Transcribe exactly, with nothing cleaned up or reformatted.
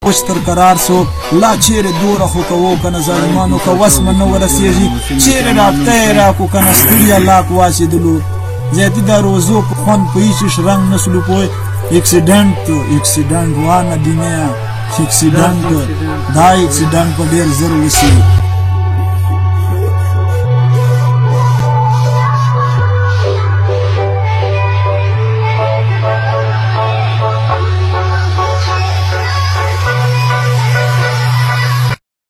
اوس تر قرار سو لا چیرې دوره خو کوو کنه ظالمانو که وس من نه ورسېږي چیرې رابطه یې راکړو کنه ستړیا لاک واچېدلو زیاتي دا روزو په خوند په هېڅ رنګ نسلو پوه اکسیډنټ اکسیډنټ وانه دنیا اکسیډنټ دا اکسیډنټ په ډېر زر وسي